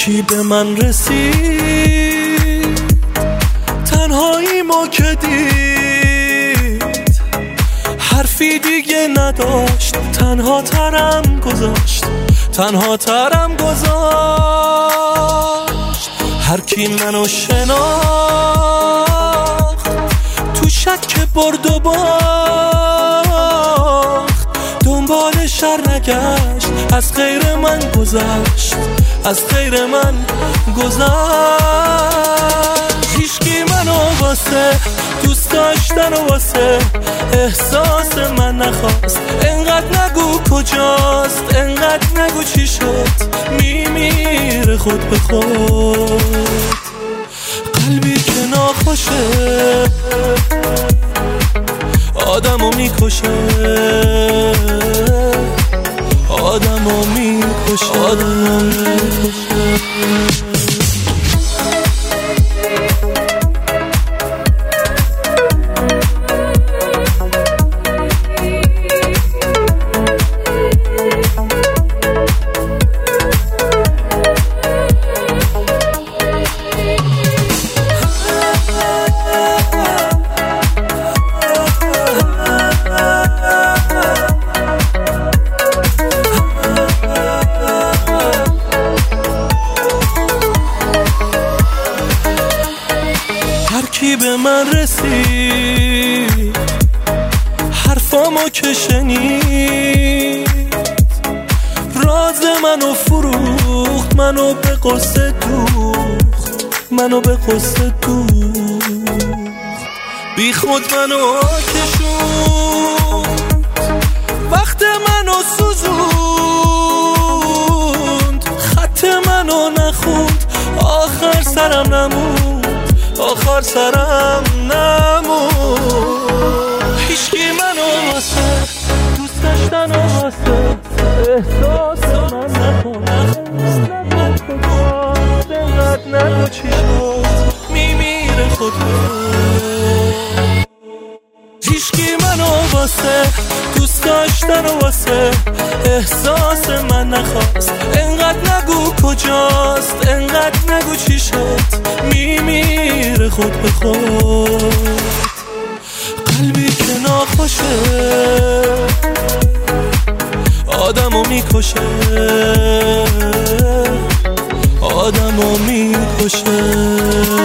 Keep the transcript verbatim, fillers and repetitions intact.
کی به من رسید تنهایی ما که دید حرفی دیگه نداشت تنها ترم گذاشت تنها ترم گذاشت هر کی منو شناخت تو شک برد و باخت دنبال شر نگشت از غیر من گذشت از غیر من گذشت هیچکی منو واسه دوست داشتن و واسه احساس من نخواست انقدر نگو کجاست انقدر نگو چی شد میمیره خود به خود قلبی که ناخوشه آدمو میکشه آدمو میکشه آدمو میکشه کی به من رسید حرفامو که شنید راز منو فروخت منو به قصه دوخت منو به قصه دوخت بی خود منو کشوند وقت منو سوزوند خط منو نخوند آخر سرم نموند آخر سرم نمون هیچکی منو واسه دوست داشتن و واسه احساس من نخواست انقدر نگو چی شد میمیره خود هیچکی منو واسه دوست داشتن و واسه احساس من نخواست انقدر نگو کجاست انقدر نگو چی شد میمیره خود به خود قلبی که ناخوشه آدمو میکشه آدمو میکشه